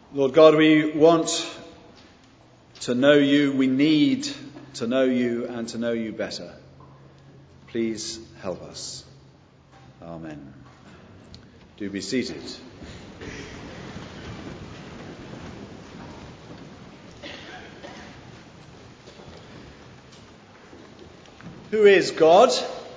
Lord God, we want to know you, we need to know you and to know you better. Please help us. Amen. Do be seated. Who is God?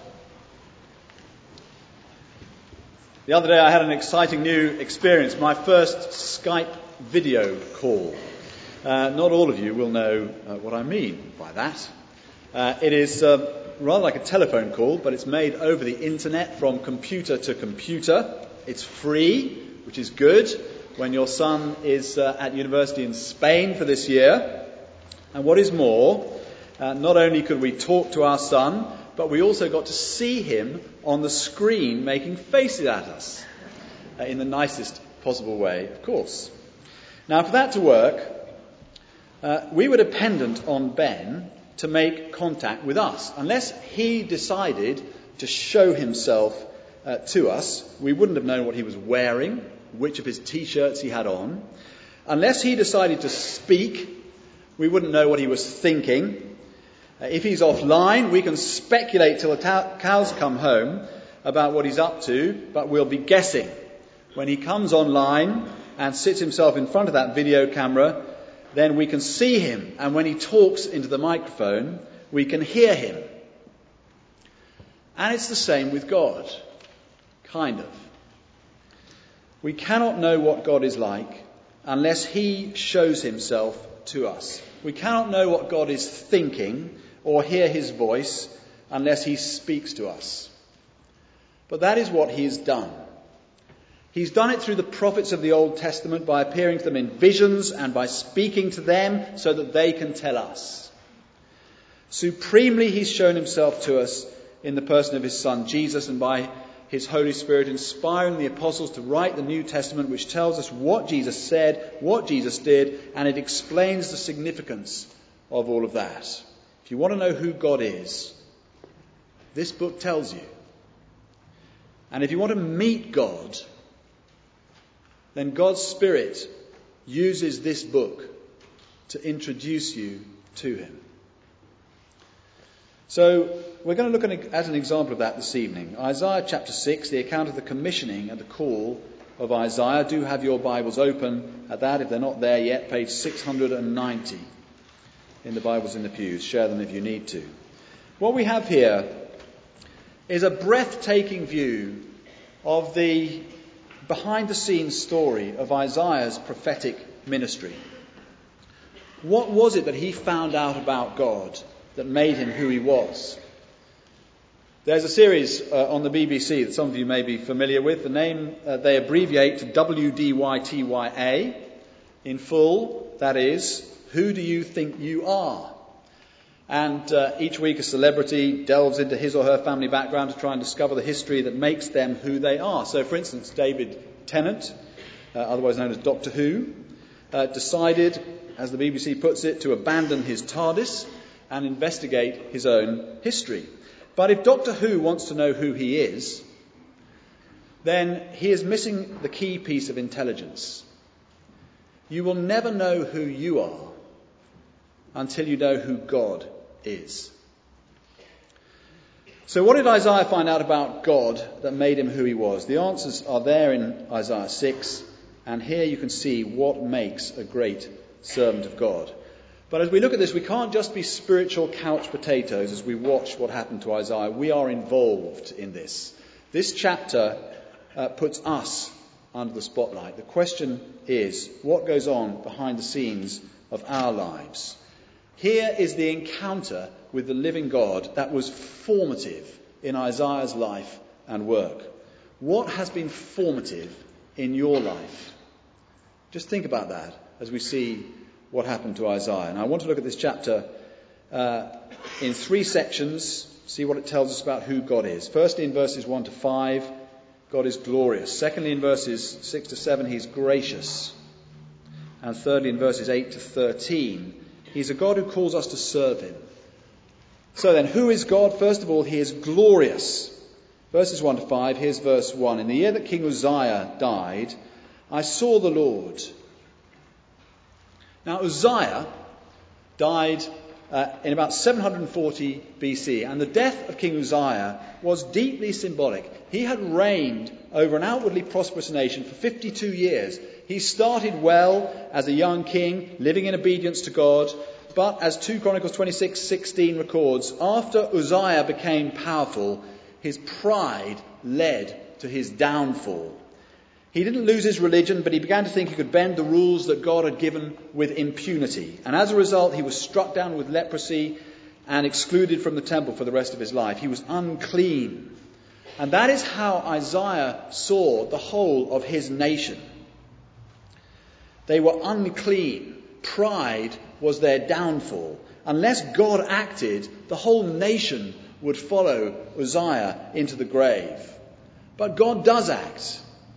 The other day I had an exciting new experience, my first Skype video call. Not all of you will know what I mean by that. It is rather like a telephone call, but it's made over the internet from computer to computer. It's free, which is good when your son is at university in Spain for this year. And what is more, not only could we talk to our son, but we also got to see him on the screen making faces at us in the nicest possible way, of course. Now, for that to work, we were dependent on Ben to make contact with us. Unless he decided to show himself to us, we wouldn't have known what he was wearing, which of his t-shirts he had on. Unless he decided to speak, we wouldn't know what he was thinking. If he's offline, we can speculate till the cows come home about what he's up to, but we'll be guessing. When he comes online and sits himself in front of that video camera, then we can see him. And when he talks into the microphone, we can hear him. And it's the same with God. Kind of. We cannot know what God is like unless he shows himself to us. We cannot know what God is thinking or hear his voice unless he speaks to us. But that is what he has done. He's done it through the prophets of the Old Testament by appearing to them in visions and by speaking to them so that they can tell us. Supremely, he's shown himself to us in the person of his Son, Jesus, and by his Holy Spirit inspiring the apostles to write the New Testament, which tells us what Jesus said, what Jesus did, and it explains the significance of all of that. If you want to know who God is, this book tells you. And if you want to meet God, then God's Spirit uses this book to introduce you to him. So we're going to look at an example of that this evening. Isaiah chapter 6, the account of the commissioning and the call of Isaiah. Do have your Bibles open at that, if they're not there yet, page 690 in the Bibles in the pews. Share them if you need to. What we have here is a breathtaking view of the behind-the-scenes story of Isaiah's prophetic ministry. What was it that he found out about God that made him who he was? There's a series on the BBC that some of you may be familiar with. The name they abbreviate to WDYTYA. In full, that is, Who Do You Think You Are? And each week a celebrity delves into his or her family background to try and discover the history that makes them who they are. So, for instance, David Tennant, otherwise known as Doctor Who, decided, as the BBC puts it, to abandon his TARDIS and investigate his own history. But if Doctor Who wants to know who he is, then he is missing the key piece of intelligence. You will never know who you are until you know who God is. So what did Isaiah find out about God that made him who he was? The answers are there in Isaiah 6, and here you can see what makes a great servant of God. But as we look at this, we can't just be spiritual couch potatoes as we watch what happened to Isaiah. We are involved in this. This chapter puts us under the spotlight. The question is, what goes on behind the scenes of our lives? Here is the encounter with the living God that was formative in Isaiah's life and work. What has been formative in your life? Just think about that as we see what happened to Isaiah. And I want to look at this chapter in three sections, see what it tells us about who God is. Firstly, in verses 1 to 5, God is glorious. Secondly, in verses 6 to 7, he's gracious. And thirdly, in verses 8 to 13, he's a God who calls us to serve him. So then, who is God? First of all, he is glorious. Verses 1 to 5, here's verse 1. In the year that King Uzziah died, I saw the Lord Now, Uzziah died in about 740 BC, and the death of King Uzziah was deeply symbolic. He had reigned over an outwardly prosperous nation for 52 years. He started well as a young king, living in obedience to God, but as 2 Chronicles 26:16 records, after Uzziah became powerful, his pride led to his downfall. He didn't lose his religion, but he began to think he could bend the rules that God had given with impunity. And as a result, he was struck down with leprosy and excluded from the temple for the rest of his life. He was unclean. And that is how Isaiah saw the whole of his nation. They were unclean. Pride was their downfall. Unless God acted, the whole nation would follow Uzziah into the grave. But God does act.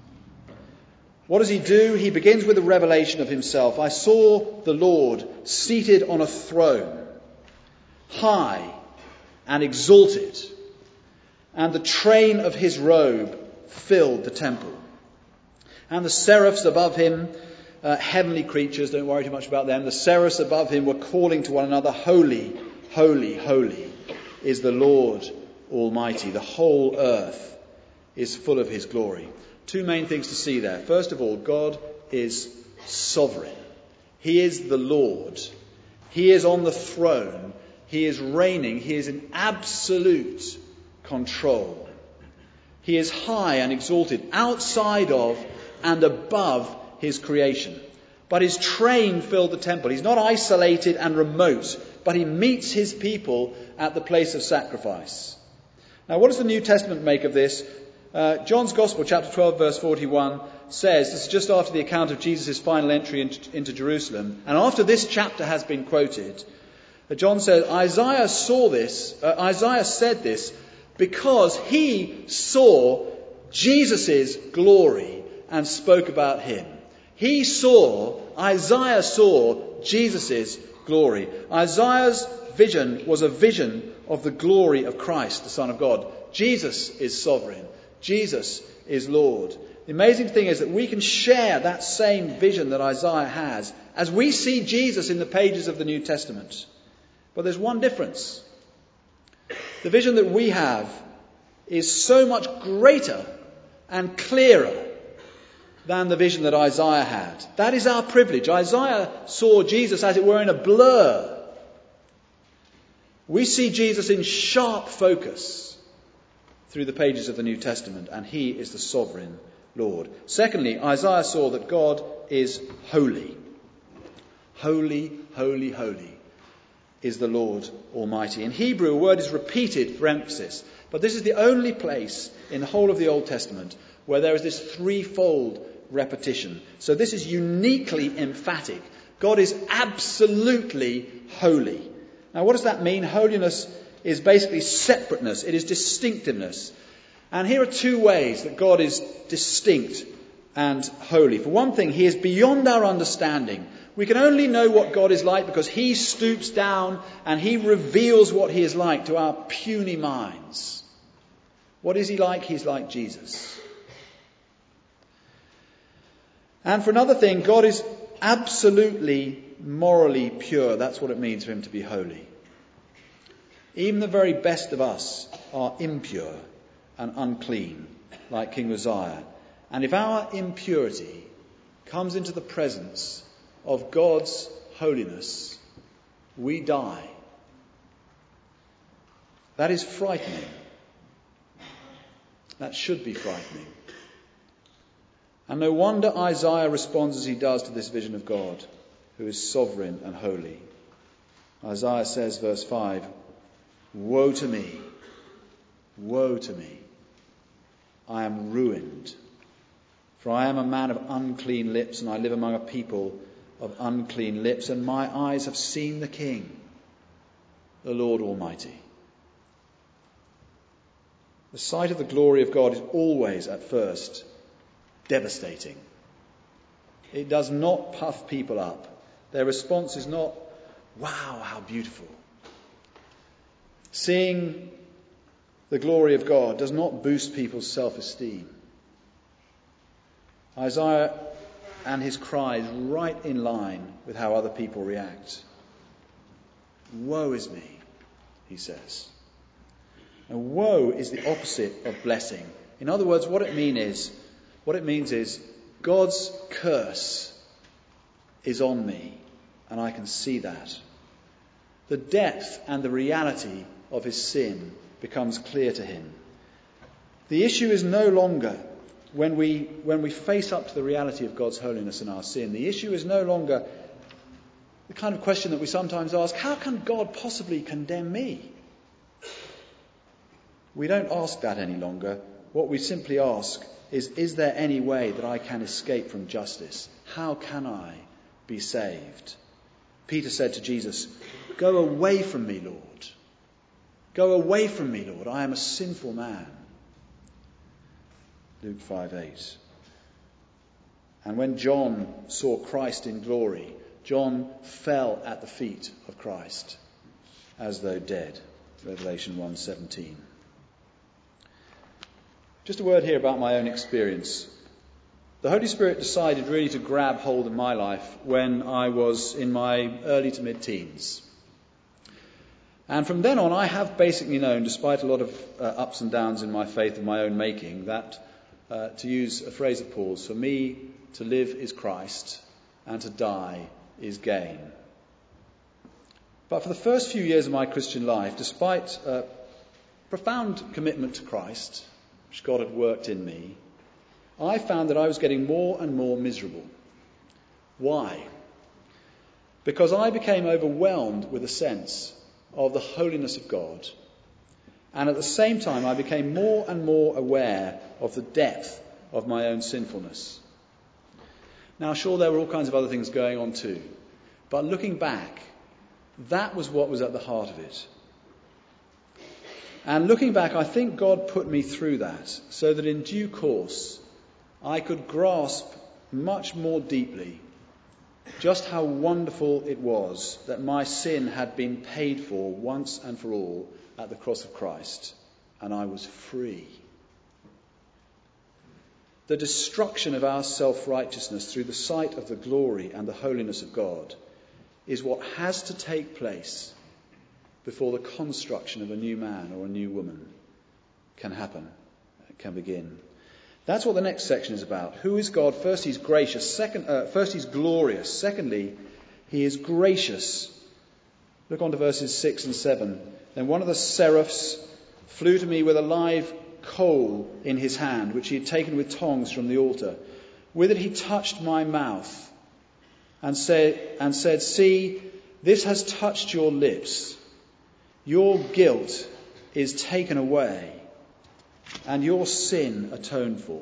What does he do? He begins with a revelation of himself. I saw the Lord seated on a throne, high and exalted, and the train of his robe filled the temple. And the seraphs above him, heavenly creatures, don't worry too much about them, the seraphs above him were calling to one another, holy, holy, holy is the Lord Almighty. The whole earth is full of his glory. Two main things to see there. First of all, God is sovereign. He is the Lord. He is on the throne. He is reigning. He is in absolute control. He is high and exalted, outside of and above his creation. But his train filled the temple. He's not isolated and remote, but he meets his people at the place of sacrifice. Now, what does the New Testament make of this? John's Gospel, chapter 12, verse 41, says, this is just after the account of Jesus' final entry into Jerusalem, and after this chapter has been quoted, John says, Isaiah said this because he saw Jesus' glory and spoke about him. Isaiah saw Jesus' glory. Isaiah's vision was a vision of the glory of Christ, the Son of God. Jesus is sovereign. Jesus is Lord. The amazing thing is that we can share that same vision that Isaiah has as we see Jesus in the pages of the New Testament. But there's one difference. The vision that we have is so much greater and clearer than the vision that Isaiah had. That is our privilege. Isaiah saw Jesus, as it were, in a blur. We see Jesus in sharp focus through the pages of the New Testament, and he is the sovereign Lord. Secondly, Isaiah saw that God is holy. Holy, holy, holy is the Lord Almighty. In Hebrew, a word is repeated for emphasis, but this is the only place in the whole of the Old Testament where there is this threefold repetition. So this is uniquely emphatic. God is absolutely holy. Now, what does that mean? Holiness is basically separateness. It is distinctiveness. And here are two ways that God is distinct and holy. For one thing, he is beyond our understanding. We can only know what God is like because he stoops down and he reveals what he is like to our puny minds. What is he like? He's like Jesus. And for another thing, God is absolutely morally pure. That's what it means for him to be holy. Even the very best of us are impure and unclean, like King Uzziah. And if our impurity comes into the presence of God's holiness, we die. That is frightening. That should be frightening. And no wonder Isaiah responds as he does to this vision of God, who is sovereign and holy. Isaiah says, verse 5, woe to me, I am ruined, for I am a man of unclean lips, and I live among a people of unclean lips, and my eyes have seen the King, the Lord Almighty. The sight of the glory of God is always, at first, devastating. It does not puff people up. Their response is not, wow, how beautiful. Seeing the glory of God does not boost people's self-esteem. Isaiah and his cries right in line with how other people react. Woe is me, he says. And woe is the opposite of blessing. In other words, what it means is God's curse is on me, and I can see that. The depth and the reality of his sin becomes clear to him. The issue is no longer when we face up to the reality of God's holiness and our sin. The issue is no longer the kind of question that we sometimes ask, how can God possibly condemn me? We don't ask that any longer. What we simply ask is there any way that I can escape from justice? How can I be saved? Peter said to Jesus, "Go away from me, Lord. Go away from me, Lord. I am a sinful man." Luke 5:8. And when John saw Christ in glory, John fell at the feet of Christ as though dead. Revelation 1:17. Just a word here about my own experience. The Holy Spirit decided really to grab hold of my life when I was in my early to mid-teens. And from then on, I have basically known, despite a lot of ups and downs in my faith of my own making, that, to use a phrase of Paul's, for me to live is Christ and to die is gain. But for the first few years of my Christian life, despite profound commitment to Christ, which God had worked in me, I found that I was getting more and more miserable. Why? Because I became overwhelmed with a sense of the holiness of God, and at the same time I became more and more aware of the depth of my own sinfulness. Now, sure, there were all kinds of other things going on too, but looking back, that was what was at the heart of it. And looking back, I think God put me through that so that in due course I could grasp much more deeply just how wonderful it was that my sin had been paid for once and for all at the cross of Christ, and I was free. The destruction of our self-righteousness through the sight of the glory and the holiness of God is what has to take place before the construction of a new man or a new woman can happen, can begin. That's what the next section is about. Who is God? First, he's gracious. First, he's glorious. Secondly, he is gracious. Look on to verses 6 and 7. Then one of the seraphs flew to me with a live coal in his hand, which he had taken with tongs from the altar. With it he touched my mouth and said, "See, this has touched your lips. Your guilt is taken away, and your sin atoned for."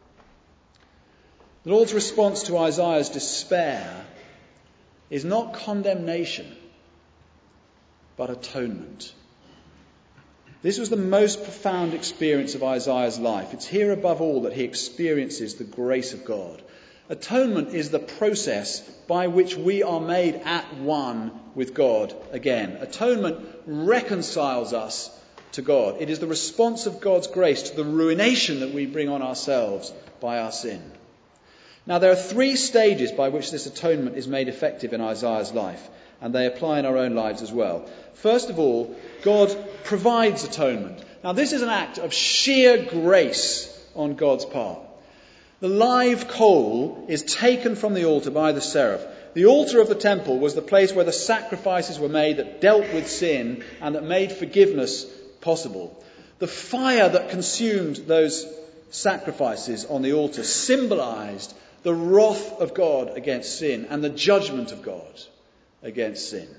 The Lord's response to Isaiah's despair is not condemnation, but atonement. This was the most profound experience of Isaiah's life. It's here above all that he experiences the grace of God. Atonement is the process by which we are made at one with God again. Atonement reconciles us to God. It is the response of God's grace to the ruination that we bring on ourselves by our sin. Now, there are three stages by which this atonement is made effective in Isaiah's life, and they apply in our own lives as well. First of all, God provides atonement. Now, this is an act of sheer grace on God's part. The live coal is taken from the altar by the seraph. The altar of the temple was the place where the sacrifices were made that dealt with sin and that made forgiveness possible. The fire that consumed those sacrifices on the altar symbolized the wrath of God against sin and the judgment of God against sin.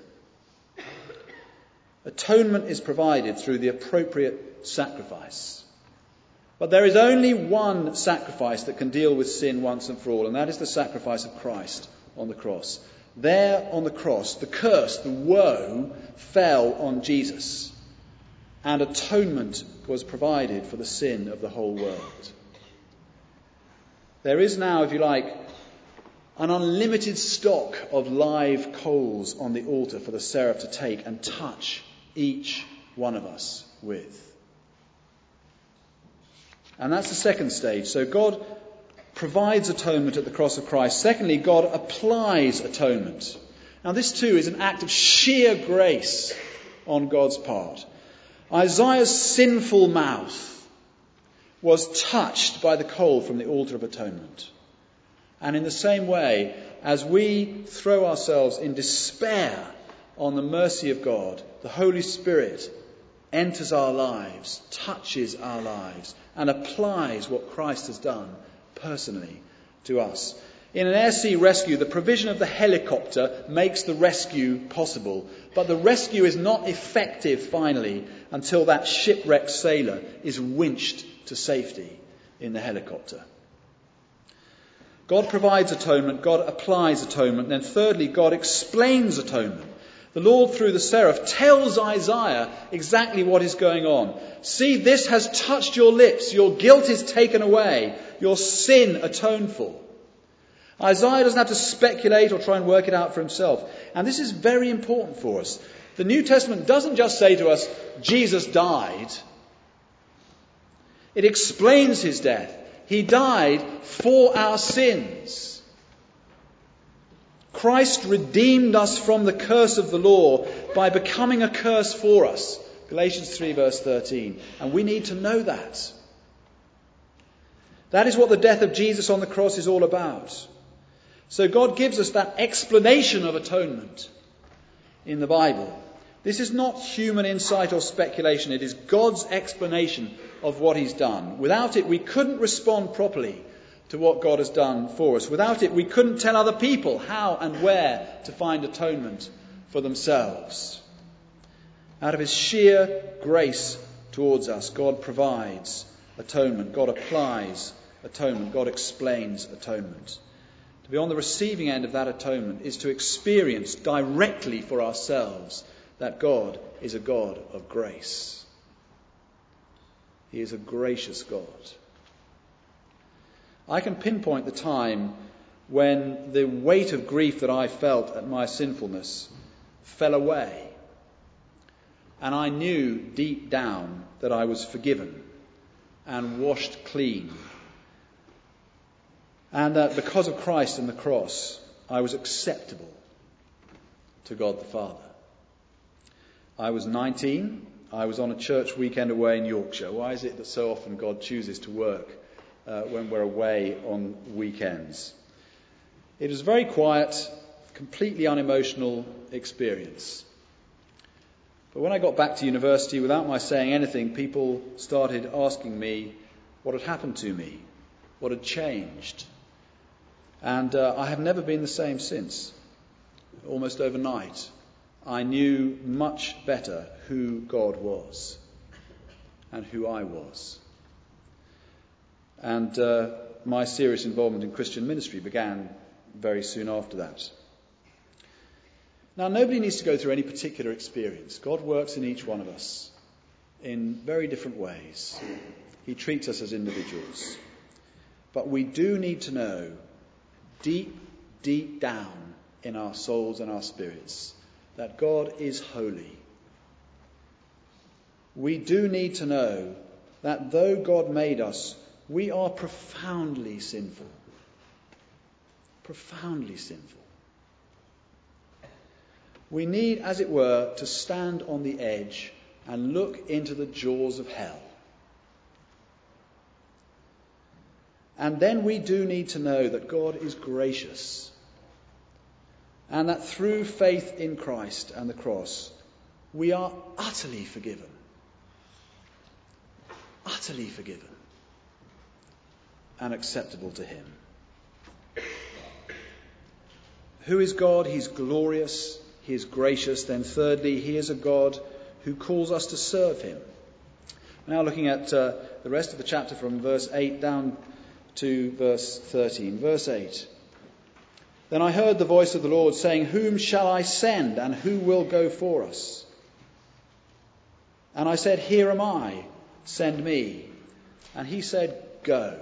Atonement is provided through the appropriate sacrifice. But there is only one sacrifice that can deal with sin once and for all, and that is the sacrifice of Christ on the cross. There on the cross, the curse, the woe, fell on Jesus, and atonement was provided for the sin of the whole world. There is now, if you like, an unlimited stock of live coals on the altar for the seraph to take and touch each one of us with. And that's the second stage. So God provides atonement at the cross of Christ. Secondly, God applies atonement. Now this too is an act of sheer grace on God's part. Isaiah's sinful mouth was touched by the coal from the altar of atonement. And in the same way, as we throw ourselves in despair on the mercy of God, the Holy Spirit enters our lives, touches our lives, and applies what Christ has done personally to us. In an air-sea rescue, the provision of the helicopter makes the rescue possible. But the rescue is not effective, finally, until that shipwrecked sailor is winched to safety in the helicopter. God provides atonement, God applies atonement, and then thirdly, God explains atonement. The Lord, through the seraph, tells Isaiah exactly what is going on. See, this has touched your lips, your guilt is taken away, your sin atoned for. Isaiah doesn't have to speculate or try and work it out for himself. And this is very important for us. The New Testament doesn't just say to us, Jesus died. It explains his death. He died for our sins. Christ redeemed us from the curse of the law by becoming a curse for us. Galatians 3 verse 13. And we need to know that. That is what the death of Jesus on the cross is all about. So God gives us that explanation of atonement in the Bible. This is not human insight or speculation. It is God's explanation of what he's done. Without it, we couldn't respond properly to what God has done for us. Without it, we couldn't tell other people how and where to find atonement for themselves. Out of his sheer grace towards us, God provides atonement. God applies atonement. God explains atonement. To be on the receiving end of that atonement is to experience directly for ourselves that God is a God of grace. He is a gracious God. I can pinpoint the time when the weight of grief that I felt at my sinfulness fell away. And I knew deep down that I was forgiven and washed clean. And that because of Christ and the cross, I was acceptable to God the Father. I was 19. I was on a church weekend away in Yorkshire. Why is it that so often God chooses to work when we're away on weekends? It was a very quiet, completely unemotional experience. But when I got back to university, without my saying anything, people started asking me what had happened to me, what had changed. And I have never been the same since. Almost overnight, I knew much better who God was and who I was. And my serious involvement in Christian ministry began very soon after that. Now, nobody needs to go through any particular experience. God works in each one of us in very different ways. He treats us as individuals. But we do need to know deep, deep down in our souls and our spirits that God is holy. We do need to know that though God made us, we are profoundly sinful. Profoundly sinful. We need, as it were, to stand on the edge and look into the jaws of hell. And then we do need to know that God is gracious and that through faith in Christ and the cross, we are utterly forgiven. Utterly forgiven and acceptable to him. Who is God? He's glorious. He is gracious. Then thirdly, he is a God who calls us to serve him. Now looking at the rest of the chapter from verse 8 down to verse 13. Verse 8. Then I heard the voice of the Lord saying, "Whom shall I send, and who will go for us?" And I said, "Here am I, send me." And he said, "Go."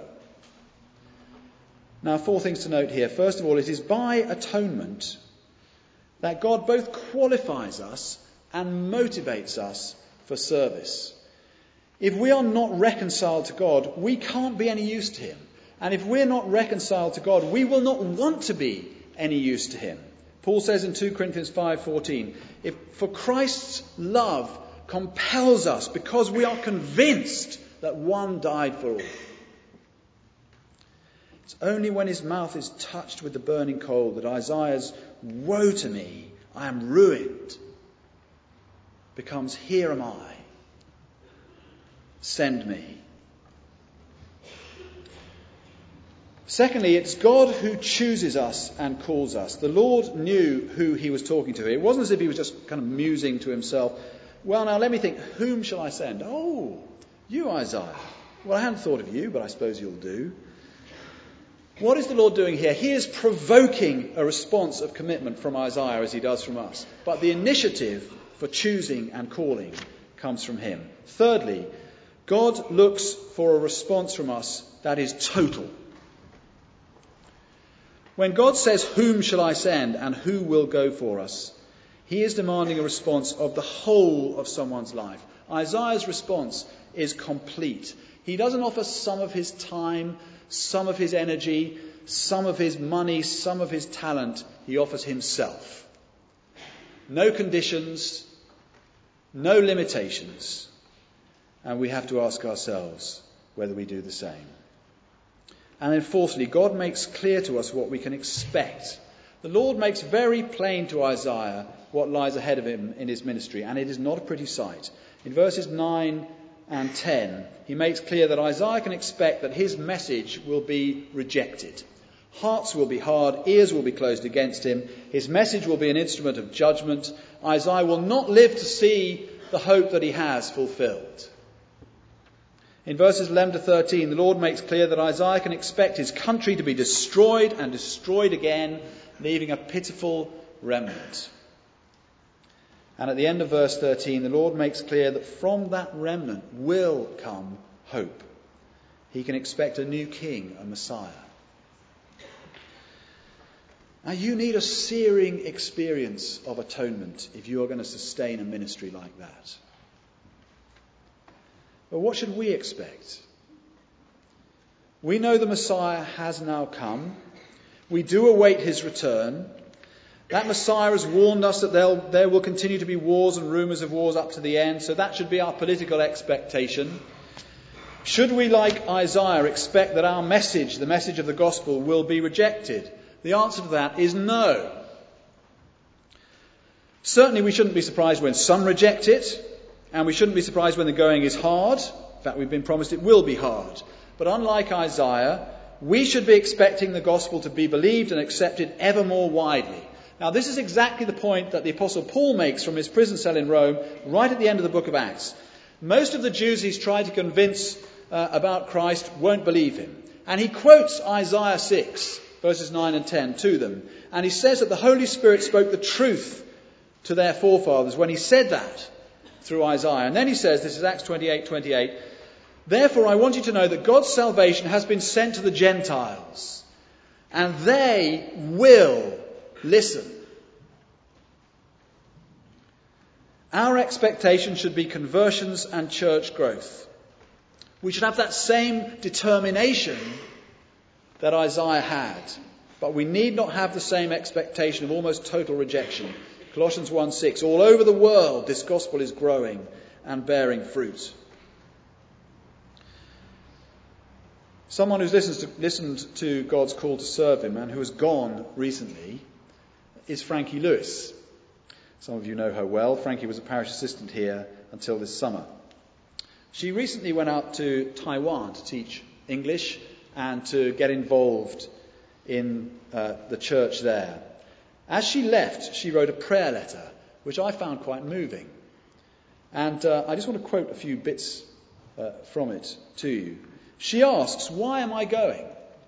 Now, 4 things to note here. First of all, it is by atonement that God both qualifies us and motivates us for service. If we are not reconciled to God, we can't be any use to him. And if we're not reconciled to God, we will not want to be any use to him. Paul says in 2 Corinthians 5:14, if for Christ's love compels us because we are convinced that one died for all. It's only when his mouth is touched with the burning coal that Isaiah's "Woe to me, I am ruined," becomes "Here am I, send me." Secondly, it's God who chooses us and calls us. The Lord knew who he was talking to. It wasn't as if he was just kind of musing to himself, well, now let me think, whom shall I send? Oh, you, Isaiah. Well, I hadn't thought of you, but I suppose you'll do. What is the Lord doing here? He is provoking a response of commitment from Isaiah as he does from us. But the initiative for choosing and calling comes from him. Thirdly, God looks for a response from us that is total. When God says, "Whom shall I send?" and "Who will go for us?" he is demanding a response of the whole of someone's life. Isaiah's response is complete. He doesn't offer some of his time, some of his energy, some of his money, some of his talent. He offers himself. No conditions, no limitations. And we have to ask ourselves whether we do the same. And then fourthly, God makes clear to us what we can expect. The Lord makes very plain to Isaiah what lies ahead of him in his ministry, and it is not a pretty sight. In verses 9 and 10, he makes clear that Isaiah can expect that his message will be rejected. Hearts will be hard, ears will be closed against him. His message will be an instrument of judgment. Isaiah will not live to see the hope that he has fulfilled. In verses 11 to 13, the Lord makes clear that Isaiah can expect his country to be destroyed and destroyed again, leaving a pitiful remnant. And at the end of verse 13, the Lord makes clear that from that remnant will come hope. He can expect a new king, a Messiah. Now, you need a searing experience of atonement if you are going to sustain a ministry like that. But what should we expect? We know the Messiah has now come. We do await his return. That Messiah has warned us that there will continue to be wars and rumours of wars up to the end, so that should be our political expectation. Should we, like Isaiah, expect that our message, the message of the gospel, will be rejected? The answer to that is no. Certainly we shouldn't be surprised when some reject it, and we shouldn't be surprised when the going is hard. In fact, we've been promised it will be hard. But unlike Isaiah, we should be expecting the gospel to be believed and accepted ever more widely. Now, this is exactly the point that the Apostle Paul makes from his prison cell in Rome, right at the end of the book of Acts. Most of the Jews he's tried to convince about Christ won't believe him. And he quotes Isaiah 6, verses 9 and 10 to them. And he says that the Holy Spirit spoke the truth to their forefathers when he said that through Isaiah. And then he says, this is Acts 28:28, "Therefore I want you to know that God's salvation has been sent to the Gentiles, and they will listen." Our expectation should be conversions and church growth. We should have that same determination that Isaiah had, but we need not have the same expectation of almost total rejection. Colossians 1:6, all over the world this gospel is growing and bearing fruit. Someone who's listened to God's call to serve him and who has gone recently is Frankie Lewis. Some of you know her well. Frankie was a parish assistant here until this summer. She recently went out to Taiwan to teach English and to get involved in the church there. As she left, she wrote a prayer letter, which I found quite moving. And I just want to quote a few bits from it to you. She asks, "Why am I going?"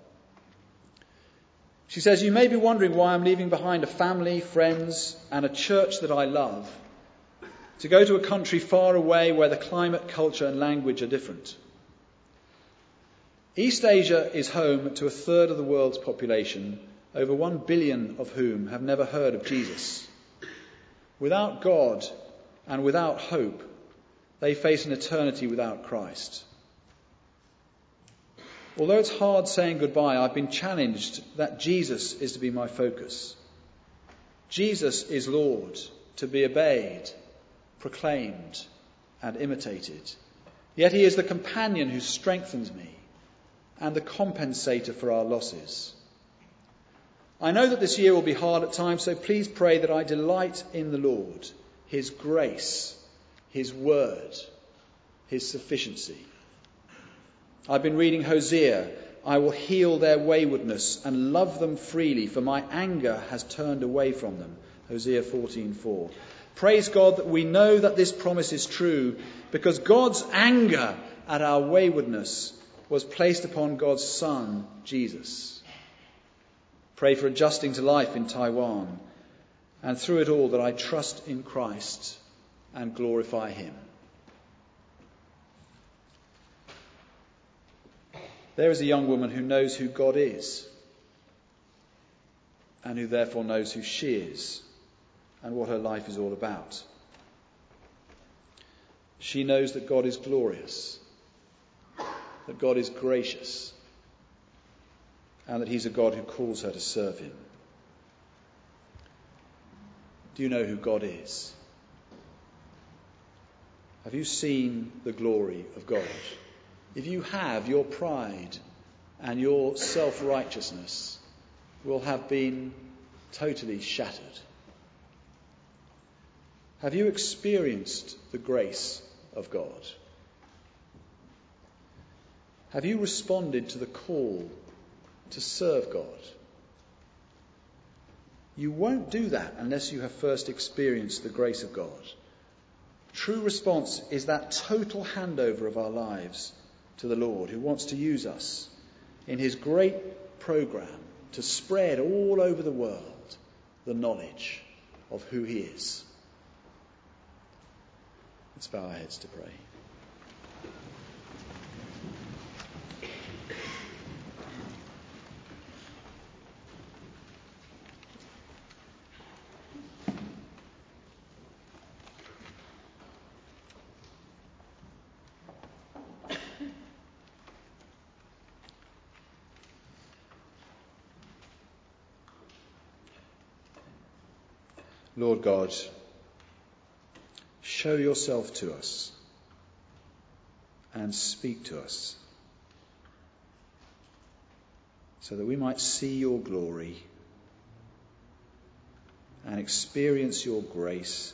She says, "You may be wondering why I'm leaving behind a family, friends, and a church that I love to go to a country far away where the climate, culture, and language are different. East Asia is home to a third of the world's population, over 1 billion of whom have never heard of Jesus. Without God and without hope, they face an eternity without Christ. Although it's hard saying goodbye, I've been challenged that Jesus is to be my focus. Jesus is Lord, to be obeyed, proclaimed, and imitated. Yet he is the companion who strengthens me and the compensator for our losses. I know that this year will be hard at times, so please pray that I delight in the Lord, his grace, his word, his sufficiency. I've been reading Hosea. I will heal their waywardness and love them freely, for my anger has turned away from them. Hosea 14:4. Praise God that we know that this promise is true, because God's anger at our waywardness was placed upon God's Son, Jesus. Pray for adjusting to life in Taiwan, and through it all that I trust in Christ and glorify him. There is a young woman who knows who God is, and who therefore knows who she is and what her life is all about. She knows that God is glorious, that God is gracious, and that he's a God who calls her to serve him. Do you know who God is? Have you seen the glory of God? If you have, your pride and your self-righteousness will have been totally shattered. Have you experienced the grace of God? Have you responded to the call to serve God? You won't do that unless you have first experienced the grace of God. True response is that total handover of our lives to the Lord, who wants to use us in his great program to spread all over the world the knowledge of who he is. Let's bow our heads to pray. Lord God, show yourself to us and speak to us so that we might see your glory and experience your grace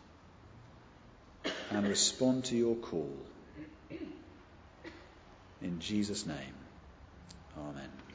and respond to your call. In Jesus' name, amen.